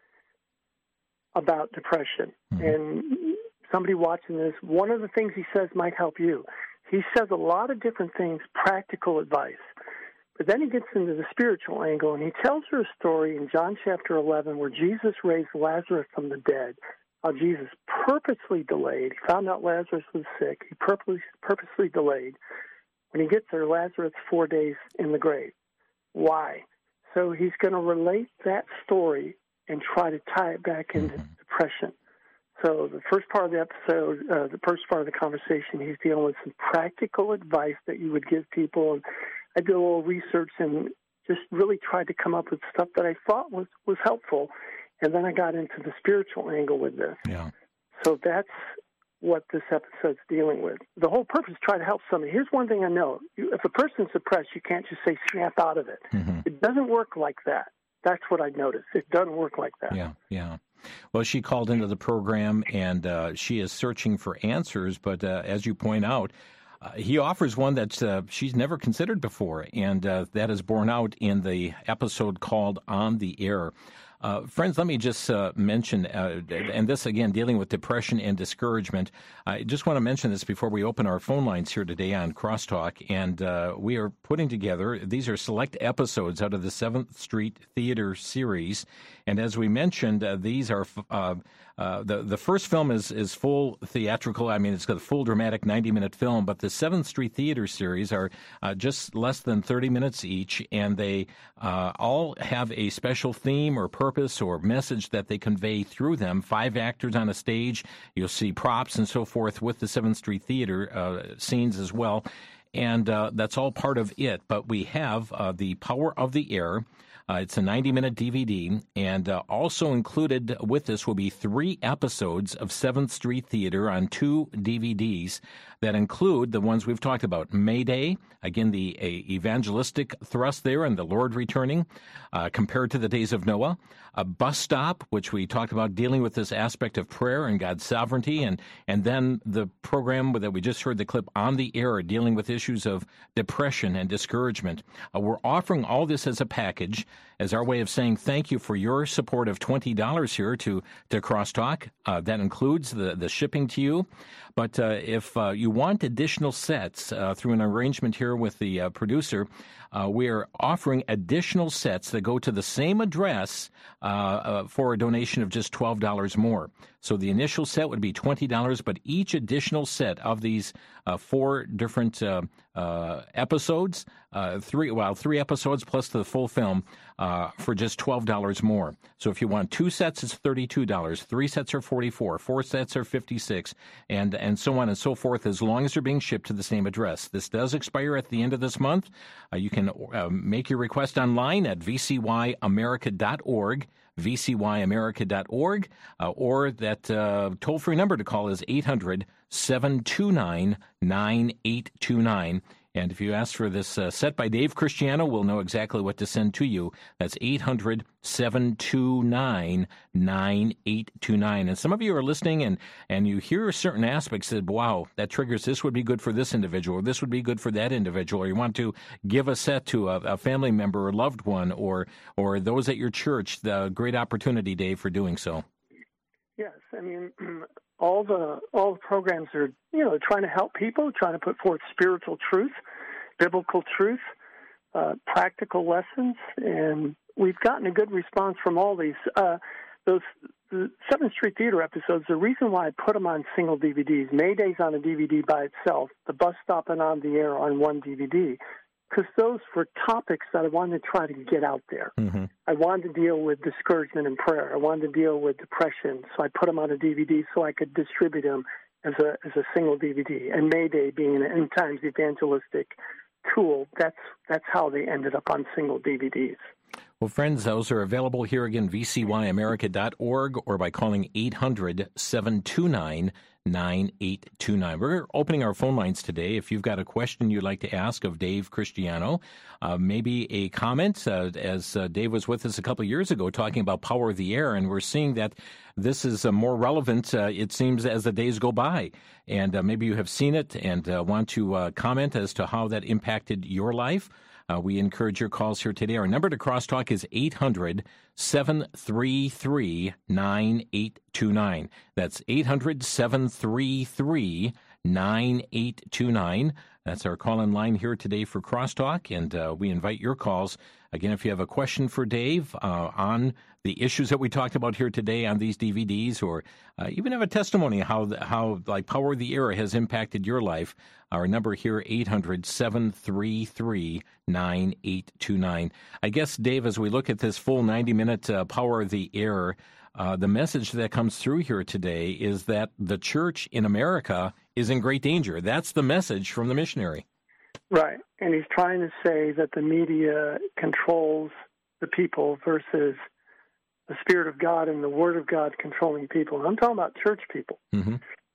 about depression. Mm-hmm. And somebody watching this, one of the things he says might help you. He says a lot of different things, practical advice. But then he gets into the spiritual angle, and he tells her a story in John chapter eleven where Jesus raised Lazarus from the dead, how Jesus purposely delayed. He found out Lazarus was sick. He purposely, purposely delayed. When he gets there, Lazarus four days in the grave. Why? So he's going to relate that story and try to tie it back into mm-hmm. depression. So the first part of the episode, uh, the first part of the conversation, he's dealing with some practical advice that you would give people. And I did a little research and just really tried to come up with stuff that I thought was, was helpful. And then I got into the spiritual angle with this. Yeah. So that's what this episode's dealing with. The whole purpose is to try to help somebody. Here's one thing I know. You, if a person's depressed, you can't just say, snap out of it. Mm-hmm. It doesn't work like that. That's what I've noticed. It doesn't work like that. Yeah, yeah. Well, she called into the program, and uh, she is searching for answers, but uh, as you point out, Uh, he offers one that uh, she's never considered before, and uh, that is borne out in the episode called On the Air. Uh, friends, let me just uh, mention, uh, and this again, dealing with depression and discouragement. I just want to mention this before we open our phone lines here today on Crosstalk, and uh, we are putting together, these are select episodes out of the seventh Street Theater series, and as we mentioned, uh, these are, uh, uh, the, the first film is, is full theatrical, I mean, it's got a full dramatic ninety-minute film, but the seventh Street Theater series are uh, just less than thirty minutes each, and they uh, all have a special theme or purpose purpose or message that they convey through them. Five actors on a stage. You'll see props and so forth with the seventh Street Theater uh, scenes as well. And uh, that's all part of it. But we have uh, The Power of the Air. Uh, it's a ninety-minute D V D, and uh, also included with this will be three episodes of seventh Street Theater on two D V Ds that include the ones we've talked about. Mayday, again, the uh, evangelistic thrust there and the Lord returning, uh, compared to the days of Noah. A Bus Stop, which we talked about dealing with this aspect of prayer and God's sovereignty, and, and then the program that we just heard the clip On the Air, dealing with issues of depression and discouragement. Uh, we're offering all this as a package, as our way of saying thank you for your support of twenty dollars here to, to Crosstalk. Uh, that includes the, the shipping to you. But uh, if uh, you want additional sets uh, through an arrangement here with the uh, producer, uh, we are offering additional sets that go to the same address uh, uh, for a donation of just twelve dollars more. So the initial set would be twenty dollars, but each additional set of these uh, four different uh, uh, episodes, uh, three well, three episodes plus the full film, uh, for just twelve dollars more. So if you want two sets, it's thirty-two dollars. Three sets are forty-four dollars. Four sets are fifty-six dollars, and, and so on and so forth, as long as they're being shipped to the same address. This does expire at the end of this month. Uh, you can uh, make your request online at v c y america dot org. v c y america dot org, uh, or that uh, toll-free number to call is eight hundred, seven two nine, nine eight two nine. And if you ask for this uh, set by Dave Christiano, we'll know exactly what to send to you. That's eight hundred, seven two nine, nine eight two nine. And some of you are listening and, and you hear certain aspects that, wow, that triggers this would be good for this individual, or this would be good for that individual, or you want to give a set to a, a family member or loved one, or or those at your church. The great opportunity, Dave, for doing so. Yes, I mean, all the all the programs are, you know, trying to help people, trying to put forth spiritual truth, biblical truth, uh, practical lessons, and we've gotten a good response from all these. Uh, those the seventh Street Theater episodes, the reason why I put them on single D V Ds, Mayday's on a D V D by itself, The Bus Stop and On the Air on one D V D, because those were topics that I wanted to try to get out there. Mm-hmm. I wanted to deal with discouragement and prayer. I wanted to deal with depression, so I put them on a D V D so I could distribute them as a as a single D V D. And Mayday being an end times evangelistic tool, that's that's how they ended up on single D V Ds. Well, friends, those are available here again, v c y america dot org, or by calling eight hundred, seven two nine, nine eight two nine. We're opening our phone lines today. If you've got a question you'd like to ask of Dave Christiano, uh, maybe a comment, uh, as uh, Dave was with us a couple of years ago talking about Power of the Air, and we're seeing that this is uh, more relevant, uh, it seems, as the days go by. And uh, maybe you have seen it and uh, want to uh, comment as to how that impacted your life. Uh, we encourage your calls here today. Our number to Crosstalk is eight hundred, seven three three, nine eight two nine. That's eight hundred, seven three three, nine eight two nine. That's our call-in line here today for Crosstalk, and uh, we invite your calls. Again, if you have a question for Dave uh, on the issues that we talked about here today on these D V Ds, or uh, even have a testimony how, how like Power of the Air has impacted your life, our number here, eight hundred, seven three three, nine eight two nine. I guess, Dave, as we look at this full ninety-minute uh, Power of the Air, uh, the message that comes through here today is that the church in America is in great danger. That's the message from the missionary. Right, and he's trying to say that the media controls the people versus the Spirit of God and the Word of God controlling people. And I'm talking about church people. Mm-hmm.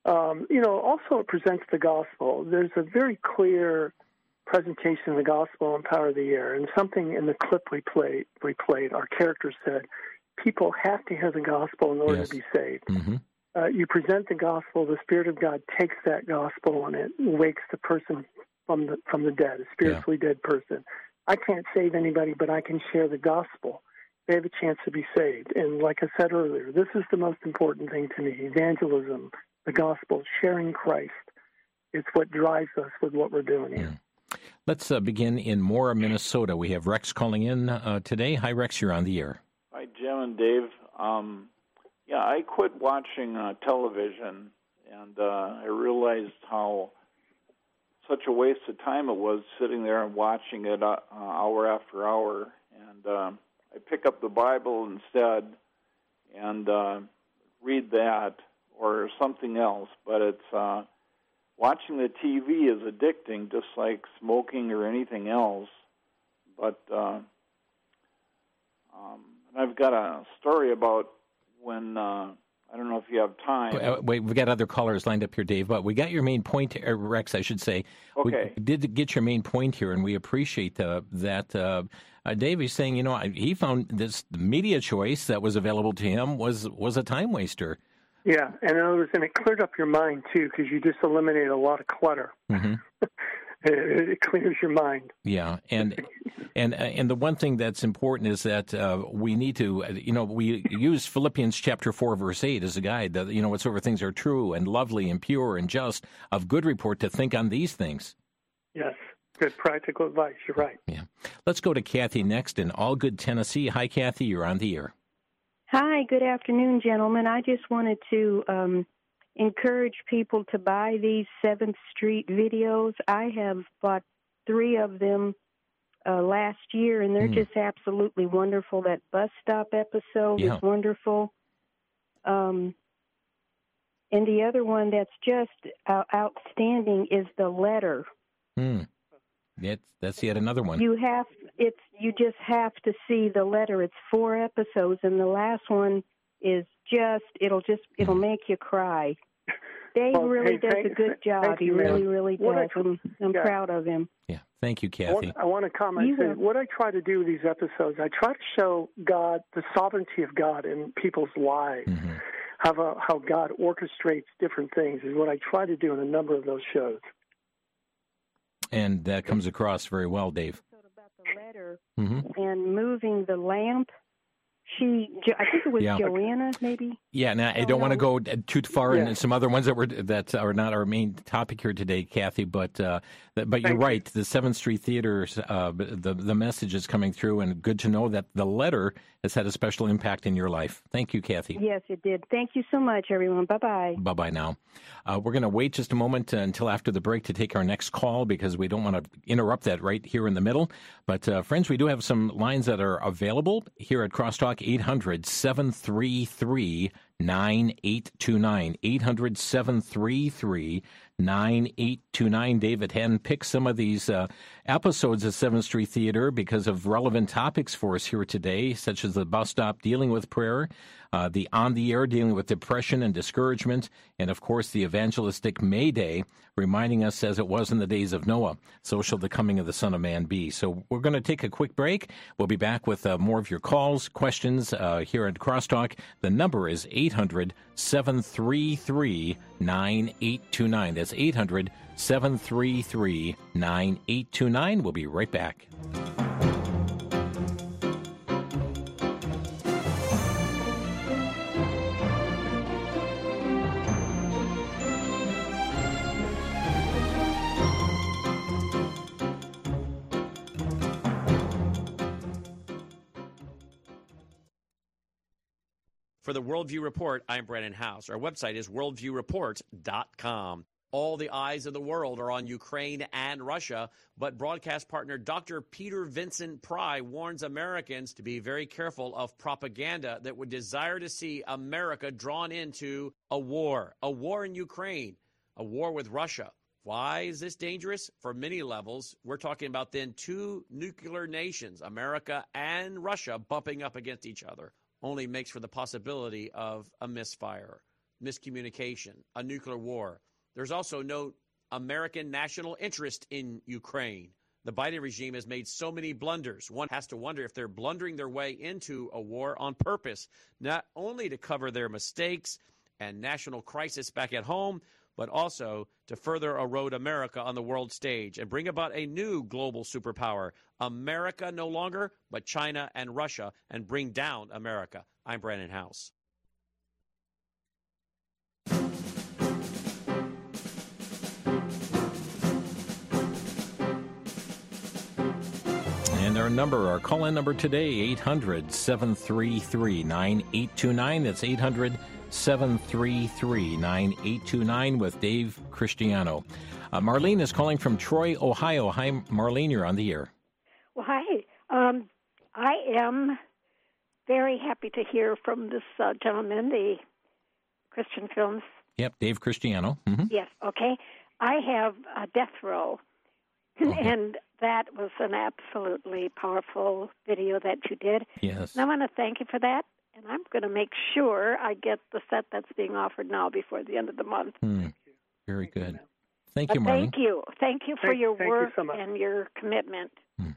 Um, you know, also it presents the gospel. There's a very clear presentation of the gospel on Power of the Year, and something in the clip we played, we played, our character said, people have to hear the gospel in order yes. to be saved. Mm-hmm. Uh, you present the gospel, the Spirit of God takes that gospel and it wakes the person from the from the dead, a spiritually yeah. dead person. I can't save anybody, but I can share the gospel. They have a chance to be saved. And like I said earlier, this is the most important thing to me, evangelism, the gospel, sharing Christ. It's what drives us with what we're doing here. Yeah. Let's uh, begin in Mora, Minnesota. We have Rex calling in uh, today. Hi, Rex, you're on the air. Hi, Jim and Dave. Um, yeah, I quit watching uh, television, and uh, I realized how such a waste of time it was sitting there and watching it uh, hour after hour. And uh, I pick up the Bible instead and uh, read that or something else. But it's uh, watching the T V is addicting, just like smoking or anything else. But uh, um, I've got a story about when, uh, I don't know if you have time. Uh, wait, we've got other callers lined up here, Dave, but we got your main point, uh, Rex, I should say. Okay. We did get your main point here, and we appreciate uh, that. Uh, uh, Dave is saying, you know, he found this media choice that was available to him was, was a time waster. Yeah, and in other words, and it cleared up your mind, too, because you just eliminated a lot of clutter. Mm-hmm. it, it clears your mind. Yeah, and and and the one thing that's important is that uh, we need to, you know, we use Philippians chapter four, verse eight as a guide. That, you know, whatsoever things are true and lovely and pure and just, of good report, to think on these things. Yes, good practical advice. You're right. Yeah. Let's go to Kathy next in Allgood, Tennessee. Hi, Kathy. You're on the air. Hi, good afternoon, gentlemen. I just wanted to um, encourage people to buy these seventh Street videos. I have bought three of them uh, last year, and they're mm. just absolutely wonderful. That bus stop episode yeah. is wonderful. Um, and the other one that's just uh, outstanding is The Letter. Mm. That's, that's yet another one. You have it's you just have to see The Letter. It's four episodes, and the last one is just it'll just it'll make you cry. Dave well, really hey, does thank, a good job. He you, really, man. really what does. I, I'm, I'm yeah. proud of him. Yeah, thank you, Kathy. I want, I want to comment. You Say, have, what I try to do with these episodes, I try to show God, the sovereignty of God in people's lives. Mm-hmm. How, a, how God orchestrates different things is what I try to do in a number of those shows. And that comes across very well, Dave. About the letter mm-hmm. and moving the lamp. She, I think it was yeah. Joanna, maybe. Yeah, now I don't want to go too far yeah. into some other ones that were that are not our main topic here today, Kathy. But uh, but you're Thank right. You. The seventh Street Theater, uh, the the message is coming through, and good to know that The Letter has had a special impact in your life. Thank you, Kathy. Yes, it did. Thank you so much, everyone. Bye bye. Bye bye now. Uh, we're going to wait just a moment uh, until after the break to take our next call because we don't want to interrupt that right here in the middle. But uh, friends, we do have some lines that are available here at Crosstalk. Eight hundred seven three three nine eight two nine. eight hundred seven three three nine eight two nine. David hadn't picked some of these uh, episodes of seventh Street Theater because of relevant topics for us here today, such as the bus stop dealing with prayer, uh, the on the air dealing with depression and discouragement, and of course the evangelistic May Day, reminding us as it was in the days of Noah, so shall the coming of the Son of Man be. So we're going to take a quick break. We'll be back with uh, more of your calls, questions uh, here at Crosstalk. The number is eight hundred seven three three nine eight two nine. That's eight hundred seven three three nine eight two nine. We'll be right back. For the Worldview Report, I'm Brennan House. Our website is worldview report dot com. All the eyes of the world are on Ukraine and Russia, but broadcast partner Doctor Peter Vincent Pry warns Americans to be very careful of propaganda that would desire to see America drawn into a war, a war in Ukraine, a war with Russia. Why is this dangerous? For many levels. We're talking about then two nuclear nations, America and Russia, bumping up against each other. Only makes for the possibility of a misfire. miscommunication, a nuclear war. There's also no American national interest in Ukraine. The Biden regime has made so many blunders. One has to wonder if they're blundering their way into a war on purpose, not only to cover their mistakes and national crisis back at home, but also to further erode America on the world stage and bring about a new global superpower, America no longer, but China and Russia, and bring down America. I'm Brandon House. And our number, our call-in number today, eight hundred, seven three three, nine eight two nine. That's eight hundred, seven three three, nine eight two nine with Dave Christiano. Uh, Marlene is calling from Troy, Ohio. Hi, Marlene, you're on the air. Well, hi. Um, I am very happy to hear from this uh, gentleman, the Christian Films. Yep, Dave Christiano. Mm-hmm. Yes, okay. I have uh, Death Row, okay. And that was an absolutely powerful video that you did. Yes. And I want to thank you for that. And I'm going to make sure I get the set that's being offered now before the end of the month. Hmm. Very good. Thank you, uh, Marlene. Thank you. Thank you for thank, your thank work you so and your commitment. Hmm.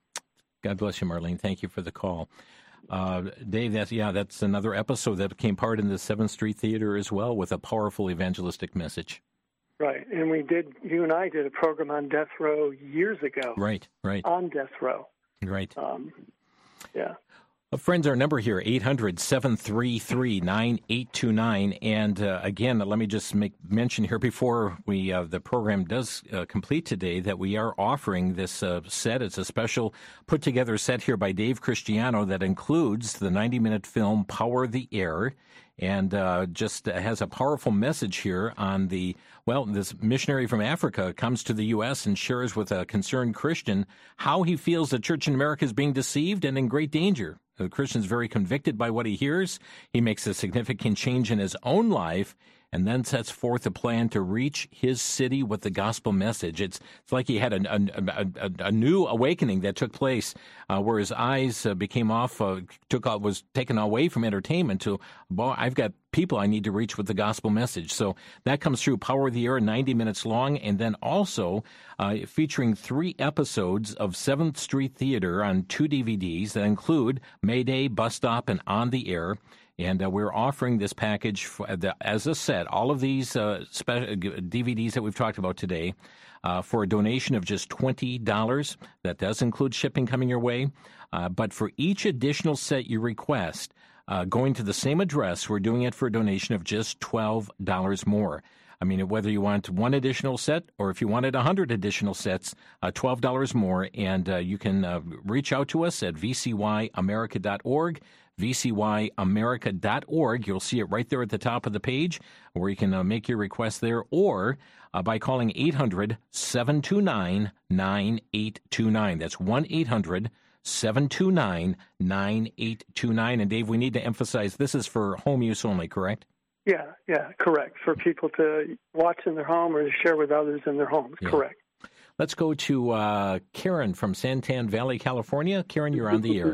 God bless you, Marlene. Thank you for the call. Uh, Dave, that's, yeah, that's another episode that became part in the seventh Street Theater as well with a powerful evangelistic message. Right, and we did, you and I did a program on Death Row years ago. Right, right. On Death Row. Right. Um, yeah. Uh, friends, our number here, eight hundred, seven three three, nine eight two nine. And uh, again, let me just make mention here before we uh, the program does uh, complete today that we are offering this uh, set. It's a special put-together set here by Dave Christiano that includes the ninety-minute film Power the Air, and uh, just has a powerful message here on the, well, this missionary from Africa comes to the U S and shares with a concerned Christian how he feels the church in America is being deceived and in great danger. The Christian's very convicted by what he hears. He makes a significant change in his own life and then sets forth a plan to reach his city with the gospel message. It's, it's like he had a, a, a, a new awakening that took place uh, where his eyes uh, became off, uh, took uh, was taken away from entertainment to, boy, I've got people I need to reach with the gospel message. So that comes through Power of the Air, ninety minutes long, and then also uh, featuring three episodes of seventh Street Theater on two D V Ds that include Mayday, Bus Stop, and On the Air. And uh, we're offering this package for, the, as a set, all of these uh, spe- D V Ds that we've talked about today, uh, for a donation of just twenty dollars. That does include shipping coming your way. Uh, but for each additional set you request, uh, going to the same address, we're doing it for a donation of just twelve dollars more. I mean, whether you want one additional set or if you wanted one hundred additional sets, uh, twelve dollars more. And uh, you can uh, reach out to us at v c y america dot org. v c y america dot org. You'll see it right there at the top of the page where you can uh, make your request there, or uh, by calling eight hundred, seven two nine, nine eight two nine. That's one eight hundred, seven two nine, nine eight two nine. And Dave, we need to emphasize this is for home use only, correct? Yeah, yeah, correct. For people to watch in their home or to share with others in their homes, yeah. Correct. Let's go to uh, Karen from Santan Valley, California. Karen, you're on the air.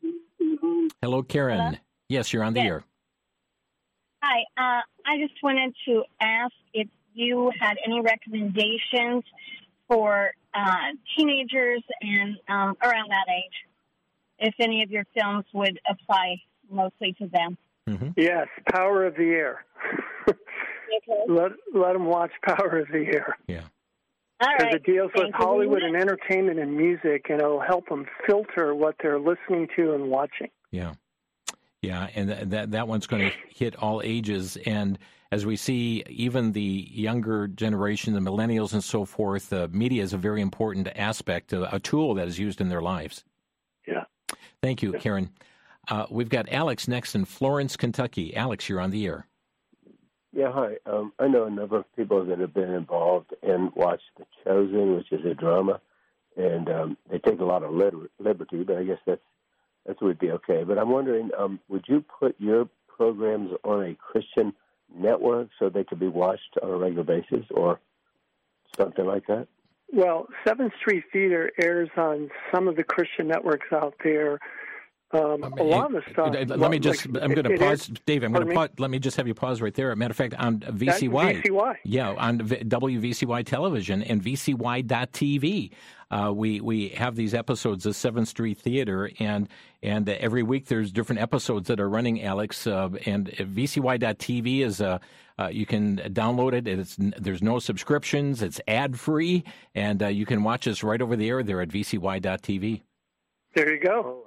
Hello, Karen. Hello? Yes, you're on the yes. air. Hi. Uh, I just wanted to ask if you had any recommendations for uh, teenagers and um, around that age, if any of your films would apply mostly to them. Mm-hmm. Yes, Power of the Air. Okay. Let, let them watch Power of the Air. Yeah. All right. Because it deals Thank with you. Hollywood and entertainment and music, and it'll help them filter what they're listening to and watching. Yeah. Yeah, and th- that that one's going to hit all ages. And as we see, even the younger generation, the millennials and so forth, uh, media is a very important aspect, uh, a tool that is used in their lives. Yeah. Thank you, yeah. Karen. Uh, we've got Alex next in Florence, Kentucky. Alex, you're on the air. Yeah, hi. Um, I know a number of people that have been involved and watched The Chosen, which is a drama, and um, they take a lot of liber- liberty, but I guess that's that would be okay. But I'm wondering, um, would you put your programs on a Christian network so they could be watched on a regular basis or something like that? Well, seventh Street Theater airs on some of the Christian networks out there. Um, a lot of the stuff. Let well, me just. Like, I'm going to pause, is, Dave. I'm going to pause. Let me just have you pause right there. Matter of fact, on V C Y. V C Y. Yeah, on W V C Y television and V C Y dot T V. Uh, we we have these episodes of seventh Street Theater, and and uh, every week there's different episodes that are running, Alex. Uh, and V C Y dot T V is a. Uh, you can download it. It's there's no subscriptions. It's ad free, and uh, you can watch us right over the air there at V C Y dot T V. There you go.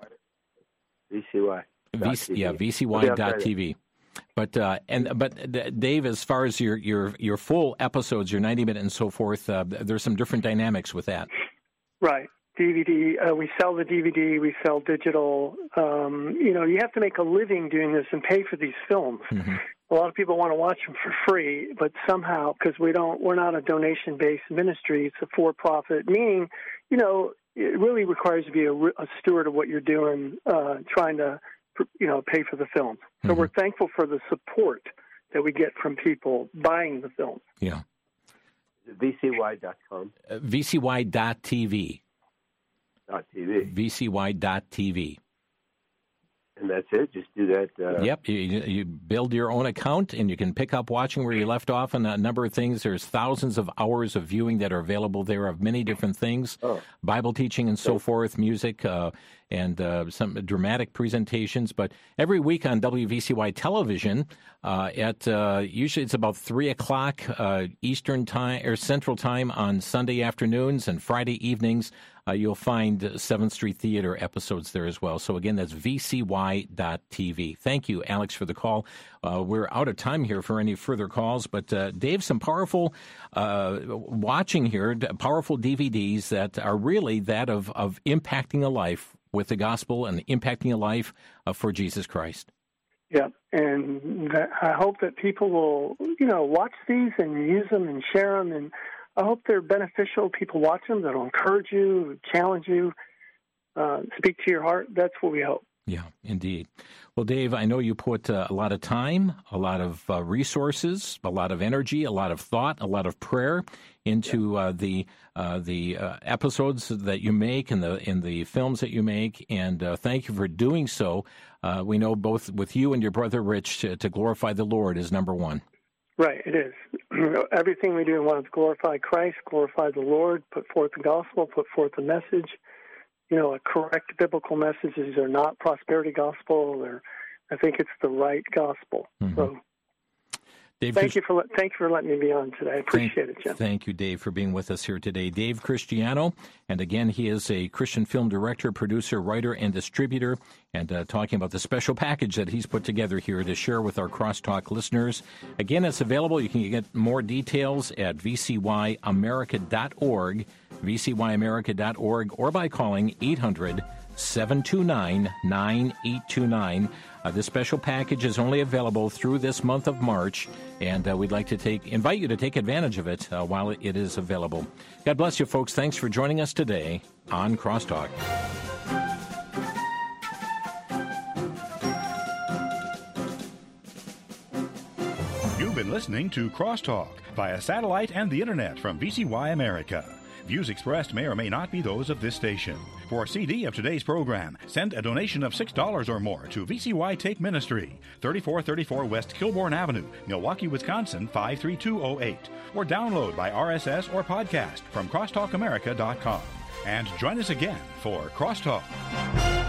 V C Y. V C, yeah, V C Y dot T V. But uh, and but Dave, as far as your your your full episodes, your ninety minute and so forth, uh, there's some different dynamics with that. Right. D V D. Uh, we sell the D V D. We sell digital. Um, you know, you have to make a living doing this and pay for these films. Mm-hmm. A lot of people want to watch them for free, but somehow, because we don't, we're not a donation-based ministry. It's a for-profit, meaning, you know, it really requires you to be a, a steward of what you're doing, uh, trying to, you know, pay for the films. So mm-hmm. we're thankful for the support that we get from people buying the films. Yeah. V C Y dot com. Uh, V C Y dot T V. Dot T V. V C Y dot T V. And that's it. Just do that. Uh... Yep. You, you build your own account, and you can pick up watching where you left off on a number of things. There's thousands of hours of viewing that are available there of many different things, oh. Bible teaching and so forth, music, uh, and uh, some dramatic presentations. But every week on W V C Y television, uh, at uh, usually it's about three o'clock uh, Eastern time or Central time on Sunday afternoons and Friday evenings. Uh, you'll find seventh Street Theater episodes there as well. So, again, that's V C Y dot T V. Thank you, Alex, for the call. Uh, we're out of time here for any further calls. But, uh, Dave, some powerful uh, watching here, powerful D V Ds that are really that of, of impacting a life with the gospel and impacting a life uh, for Jesus Christ. Yeah, and that, I hope that people will, you know, watch these and use them and share them, and I hope they're beneficial. People watch them that'll encourage you, challenge you, uh, speak to your heart. That's what we hope. Yeah, indeed. Well, Dave, I know you put uh, a lot of time, a lot of uh, resources, a lot of energy, a lot of thought, a lot of prayer into uh, the uh, the uh, episodes that you make and the in the films that you make, and uh, thank you for doing so. Uh, we know both with you and your brother Rich to, to glorify the Lord is number one. Right, it is. Everything we do, we want to glorify Christ, glorify the Lord, put forth the gospel, put forth the message. You know, a correct biblical message. These are not prosperity gospel. They're, I think it's the right gospel. Mm-hmm. So, Dave, thank you for thank you for letting me be on today. I appreciate thank, it, Jim. Thank you, Dave, for being with us here today. Dave Christiano, and again, he is a Christian film director, producer, writer, and distributor, and uh, talking about the special package that he's put together here to share with our Crosstalk listeners. Again, it's available. You can get more details at V C Y America dot org, V C Y America dot org, or by calling eight hundred, seven two nine, nine eight two nine. Uh, this special package is only available through this month of March, and uh, we'd like to take invite you to take advantage of it uh, while it is available. God bless you, folks. Thanks for joining us today on Crosstalk. You've been listening to Crosstalk via satellite and the internet from V C Y America. Views expressed may or may not be those of this station. For a C D of today's program, send a donation of six dollars or more to V C Y Take Ministry, thirty-four thirty-four West Kilbourne Avenue, Milwaukee, Wisconsin, five three two oh eight. Or download by R S S or podcast from crosstalk america dot com. And join us again for Crosstalk.